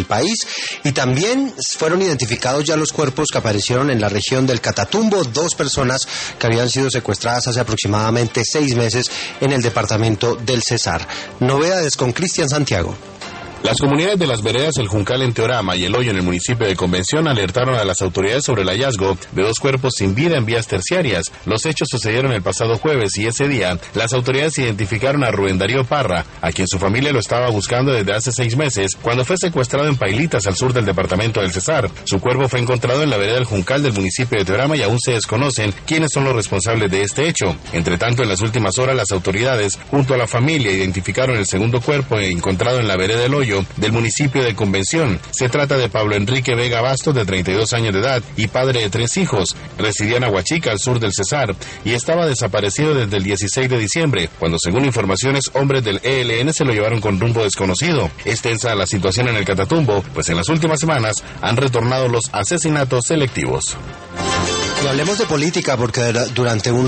país, y también fueron identificados ya los cuerpos que aparecieron en la región del Catatumbo, 2 personas que habían sido secuestradas hace aproximadamente 6 meses en el departamento del Cesar. Novedades con Cristian Santiago. Las comunidades de las veredas El Juncal en Teorama y El Hoyo en el municipio de Convención alertaron a las autoridades sobre el hallazgo de 2 cuerpos sin vida en vías terciarias. Los hechos sucedieron el pasado jueves y ese día las autoridades identificaron a Rubén Darío Parra, a quien su familia lo estaba buscando desde hace 6 meses, cuando fue secuestrado en Pailitas, al sur del departamento del Cesar. Su cuerpo fue encontrado en la vereda El Juncal del municipio de Teorama y aún se desconocen quiénes son los responsables de este hecho. Entre tanto, en las últimas horas las autoridades, junto a la familia, identificaron el segundo cuerpo encontrado en la vereda El Hoyo del municipio de Convención. Se trata de Pablo Enrique Vega Bastos, de 32 años de edad y padre de 3 hijos. Residía en Aguachica, al sur del Cesar, y estaba desaparecido desde el 16 de diciembre, cuando, según informaciones, hombres del ELN se lo llevaron con rumbo desconocido. Es tensa la situación en el Catatumbo, pues en las últimas semanas han retornado los asesinatos selectivos. Y hablemos de política, porque durante un